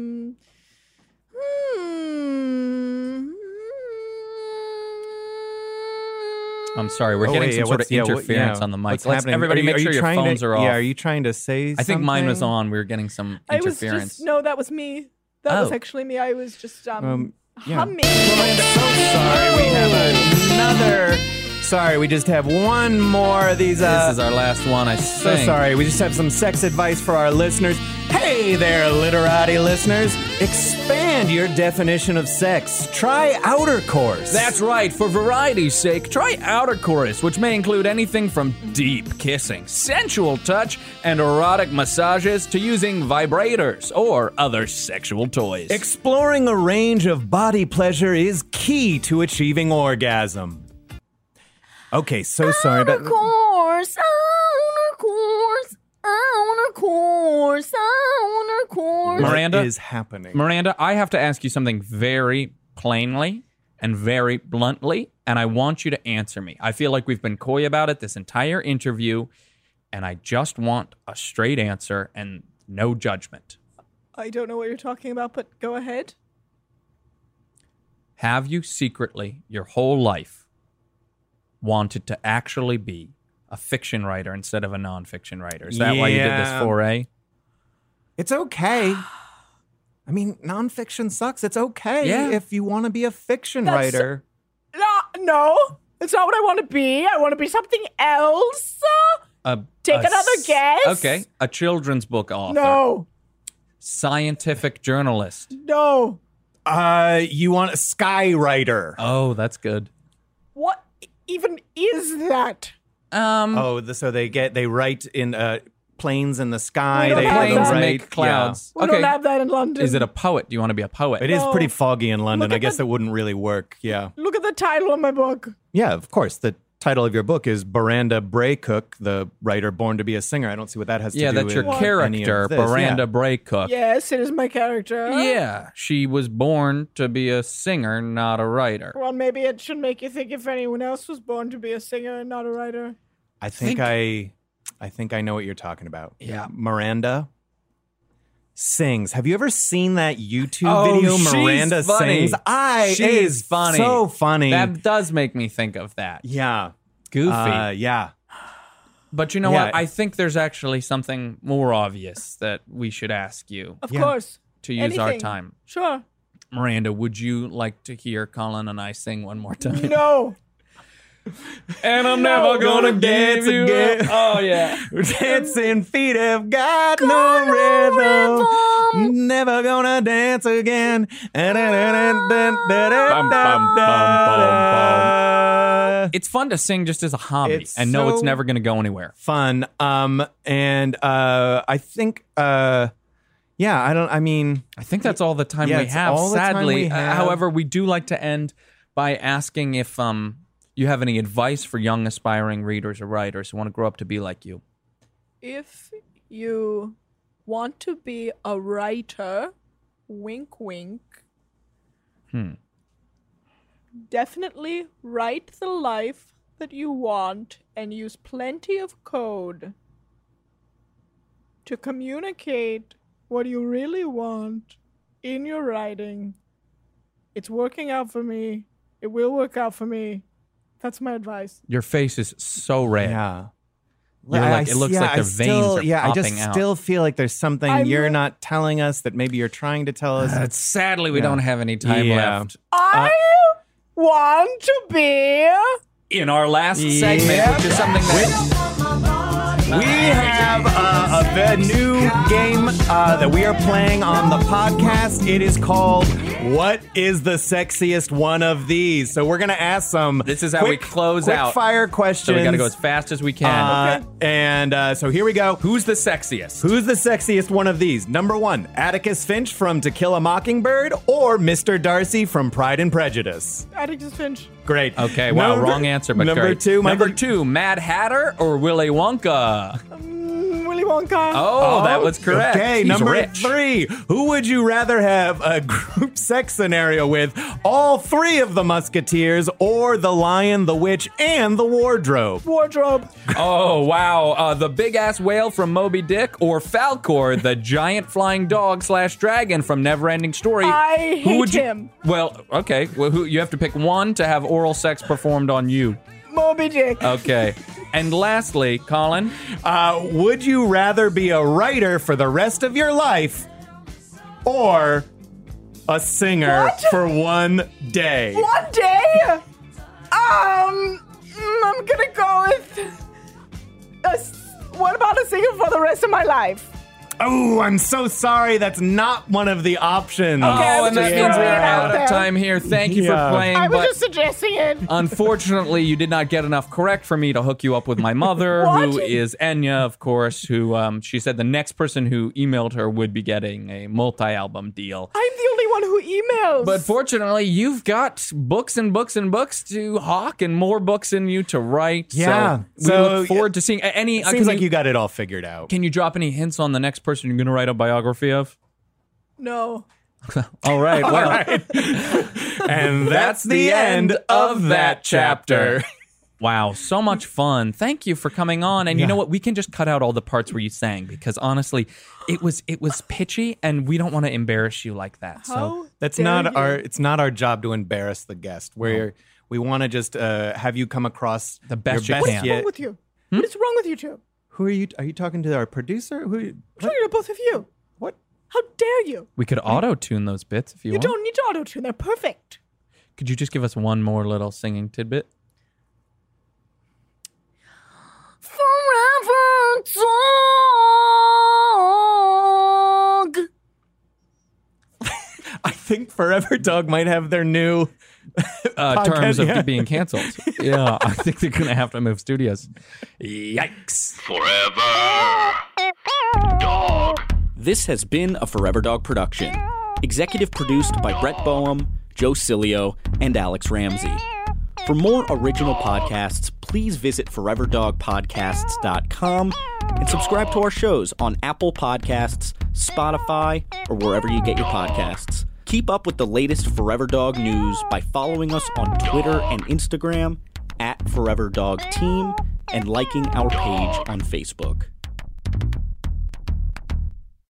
[SPEAKER 10] I'm sorry, we're
[SPEAKER 11] Oh,
[SPEAKER 10] getting
[SPEAKER 11] wait,
[SPEAKER 10] some sort of
[SPEAKER 11] what's- yeah, what-
[SPEAKER 10] interference
[SPEAKER 11] yeah.
[SPEAKER 10] on the mic.
[SPEAKER 11] What's
[SPEAKER 10] Let's
[SPEAKER 11] happening?
[SPEAKER 10] everybody make sure your
[SPEAKER 11] trying
[SPEAKER 10] phones
[SPEAKER 11] to,
[SPEAKER 10] are off.
[SPEAKER 11] Yeah, are you trying to say
[SPEAKER 10] I think mine was
[SPEAKER 11] something?
[SPEAKER 10] on. We were getting some
[SPEAKER 12] I was
[SPEAKER 10] interference.
[SPEAKER 12] just no, that was me. That was
[SPEAKER 10] Oh.
[SPEAKER 12] actually me. I was just
[SPEAKER 11] yeah.
[SPEAKER 12] humming.
[SPEAKER 11] Well, I'm so sorry. We have another sorry. We just have one more of these.
[SPEAKER 10] This is our last one, I
[SPEAKER 11] So
[SPEAKER 10] think.
[SPEAKER 11] sorry. We just have some sex advice for our listeners. Hey there, literati listeners. Expand your definition of sex. Try outer course.
[SPEAKER 10] That's right. For variety's sake, try outer course, which may include anything from deep kissing, sensual touch, and erotic massages to using vibrators or other sexual toys.
[SPEAKER 11] Exploring a range of body pleasure is key to achieving orgasm. Okay, so sorry about...
[SPEAKER 12] Outer course.
[SPEAKER 10] Miranda,
[SPEAKER 11] what is happening?
[SPEAKER 10] Miranda, I have to ask you something very plainly and very bluntly, and I want you to answer me. I feel like we've been coy about it this entire interview, and I just want a straight answer and no judgment.
[SPEAKER 12] I don't know what you're talking about, but go ahead.
[SPEAKER 10] Have you secretly, your whole life, wanted to actually be a fiction writer instead of a nonfiction writer? Is that why you did this foray?
[SPEAKER 11] It's okay. I mean, nonfiction sucks. It's okay if you want to be a fiction writer.
[SPEAKER 12] No, it's not what I want to be. I want to be something else. Take another guess.
[SPEAKER 10] Okay, a children's book author.
[SPEAKER 12] No.
[SPEAKER 10] Scientific journalist.
[SPEAKER 12] No.
[SPEAKER 11] You want a skywriter.
[SPEAKER 10] Oh, that's good.
[SPEAKER 12] What even is that?
[SPEAKER 11] So they write in planes in the sky.
[SPEAKER 12] We don't
[SPEAKER 11] They
[SPEAKER 12] have
[SPEAKER 10] Planes
[SPEAKER 12] that.
[SPEAKER 10] make clouds.
[SPEAKER 12] We don't have that in London.
[SPEAKER 10] Is it a poet? Do you want to be a poet?
[SPEAKER 11] It is
[SPEAKER 12] No.
[SPEAKER 11] pretty foggy in London.
[SPEAKER 12] Look at
[SPEAKER 11] I guess it wouldn't really work. Yeah.
[SPEAKER 12] Look at the title of my book.
[SPEAKER 11] Yeah, of course. The title of your book is Miranda Braycook, the writer born to be a singer. I don't see what that has to do with
[SPEAKER 10] that's your
[SPEAKER 11] any of
[SPEAKER 10] character,
[SPEAKER 11] this.
[SPEAKER 10] Miranda
[SPEAKER 11] Yeah.
[SPEAKER 10] Braycook.
[SPEAKER 12] Yes, it is my character.
[SPEAKER 10] Yeah, she was born to be a singer, not a writer.
[SPEAKER 12] Well, maybe it should make you think if anyone else was born to be a singer and not a writer.
[SPEAKER 11] I think I know what you're talking about.
[SPEAKER 10] Yeah.
[SPEAKER 11] Miranda sings. Have you ever seen that YouTube
[SPEAKER 10] Oh,
[SPEAKER 11] video?
[SPEAKER 10] she's
[SPEAKER 11] Miranda
[SPEAKER 10] funny.
[SPEAKER 11] sings.
[SPEAKER 10] She's funny.
[SPEAKER 11] So funny.
[SPEAKER 10] That does make me think of that.
[SPEAKER 11] Yeah.
[SPEAKER 10] Goofy.
[SPEAKER 11] Yeah.
[SPEAKER 10] But you know
[SPEAKER 11] Yeah.
[SPEAKER 10] what? I think there's actually something more obvious that we should ask you
[SPEAKER 12] Of course.
[SPEAKER 10] to use our
[SPEAKER 12] Anything.
[SPEAKER 10] time.
[SPEAKER 12] Sure.
[SPEAKER 10] Miranda, would you like to hear Colin and I sing one more time?
[SPEAKER 12] No.
[SPEAKER 10] And I'm
[SPEAKER 11] never gonna
[SPEAKER 10] give
[SPEAKER 11] dance
[SPEAKER 10] you
[SPEAKER 11] again.
[SPEAKER 10] up. Oh, yeah.
[SPEAKER 11] Dancing feet have got no rhythm. Never gonna dance again.
[SPEAKER 10] It's fun to sing just as a hobby
[SPEAKER 11] It's
[SPEAKER 10] and know it's
[SPEAKER 11] so
[SPEAKER 10] never going to go anywhere.
[SPEAKER 11] Fun. I think, I
[SPEAKER 10] think that's all the time
[SPEAKER 11] Yeah,
[SPEAKER 10] we
[SPEAKER 11] it's
[SPEAKER 10] have,
[SPEAKER 11] all the time
[SPEAKER 10] sadly.
[SPEAKER 11] we have.
[SPEAKER 10] However, we do like to end by asking if you have any advice for young aspiring readers or writers who want to grow up to be like you.
[SPEAKER 12] If you want to be a writer, wink, wink, definitely write the life that you want and use plenty of code to communicate what you really want in your writing. It's working out for me. It will work out for me. That's my advice.
[SPEAKER 10] Your face is so red.
[SPEAKER 11] Yeah.
[SPEAKER 10] It looks like the veins are
[SPEAKER 11] I
[SPEAKER 10] popping
[SPEAKER 11] just
[SPEAKER 10] out.
[SPEAKER 11] still feel like there's something you're not telling us that maybe you're trying to tell us.
[SPEAKER 10] Sadly, we don't have any time
[SPEAKER 11] Yeah.
[SPEAKER 10] left.
[SPEAKER 12] I want to be
[SPEAKER 10] In our last segment, which is something that...
[SPEAKER 11] We have a new game that we are playing on the podcast. It is called What is the Sexiest One of These? So we're going to ask some
[SPEAKER 10] This is how we close out.
[SPEAKER 11] quick fire questions.
[SPEAKER 10] So we got to go as fast as we can.
[SPEAKER 11] And so here we go.
[SPEAKER 10] Who's the sexiest?
[SPEAKER 11] Who's the sexiest one of these? Number 1, Atticus Finch from To Kill a Mockingbird or Mr. Darcy from Pride and Prejudice?
[SPEAKER 12] Atticus Finch.
[SPEAKER 11] Great.
[SPEAKER 10] Okay, wow, wrong answer, but
[SPEAKER 11] number
[SPEAKER 10] great.
[SPEAKER 11] 2,
[SPEAKER 10] Number 2, Mad Hatter or Willy Wonka?
[SPEAKER 12] Willy Wonka.
[SPEAKER 10] Oh, that was correct.
[SPEAKER 11] Okay,
[SPEAKER 10] He's
[SPEAKER 11] number
[SPEAKER 10] rich.
[SPEAKER 11] 3. Who would you rather have a group sex scenario with? All 3 of the Musketeers or the Lion, the Witch, and the Wardrobe?
[SPEAKER 12] Wardrobe.
[SPEAKER 10] Oh, wow. The big-ass whale from Moby Dick or Falcor, the giant flying dog / dragon from Neverending Story?
[SPEAKER 12] I hate him.
[SPEAKER 10] Well, okay. Well, you have to pick one to have oral sex performed on you.
[SPEAKER 12] Moby Dick.
[SPEAKER 10] Okay. And lastly, Colin.
[SPEAKER 11] Would you rather be a writer for the rest of your life or a singer for one day?
[SPEAKER 12] One day? my life.
[SPEAKER 11] Oh, I'm so sorry. That's not one of the options.
[SPEAKER 10] Oh, and that means we're out
[SPEAKER 12] there.
[SPEAKER 10] of time here. Thank you for playing.
[SPEAKER 12] I was
[SPEAKER 10] but
[SPEAKER 12] just suggesting it.
[SPEAKER 10] unfortunately, you did not get enough correct for me to hook you up with my mother, who is Enya, of course, who she said the next person who emailed her would be getting a multi-album deal.
[SPEAKER 12] I'm the only one who emails.
[SPEAKER 10] But fortunately, you've got books and books and books to hawk and more books in you to write.
[SPEAKER 11] Yeah.
[SPEAKER 10] So we look forward to seeing any...
[SPEAKER 11] Seems like you got it all figured out.
[SPEAKER 10] Can you drop any hints on the next person you're going to write a biography of?
[SPEAKER 12] No.
[SPEAKER 10] All right, well.
[SPEAKER 11] And that's the end of that chapter.
[SPEAKER 10] Wow, so much fun. Thank you for coming on. And you know what? We can just cut out all the parts where you sang because honestly, it was pitchy and we don't want to embarrass you like that. So
[SPEAKER 11] it's not our job to embarrass the guest. We want to just have you come across
[SPEAKER 10] the best
[SPEAKER 11] your
[SPEAKER 10] you
[SPEAKER 11] best
[SPEAKER 10] can.
[SPEAKER 12] What's wrong with you? What is wrong with you two?
[SPEAKER 11] Who are you? Are you talking to our producer? Who?
[SPEAKER 12] I'm talking to both of you.
[SPEAKER 11] What?
[SPEAKER 12] How dare you?
[SPEAKER 10] We could auto-tune those bits if you want.
[SPEAKER 12] You don't need to auto-tune. They're perfect.
[SPEAKER 10] Could you just give us one more little singing tidbit?
[SPEAKER 12] Forever Dog.
[SPEAKER 11] I think Forever Dog might have their new
[SPEAKER 10] terms of being canceled. Yeah, I think they're going to have to move studios. Yikes.
[SPEAKER 1] Forever Dog.
[SPEAKER 13] This has been a Forever Dog production. Executive produced by Brett Boehm, Joe Cilio, and Alex Ramsey. For more original podcasts, please visit foreverdogpodcasts.com and subscribe to our shows on Apple Podcasts, Spotify, or wherever you get your podcasts. Keep up with the latest Forever Dog news by following us on Twitter and Instagram @ForeverDogTeam and liking our page on Facebook.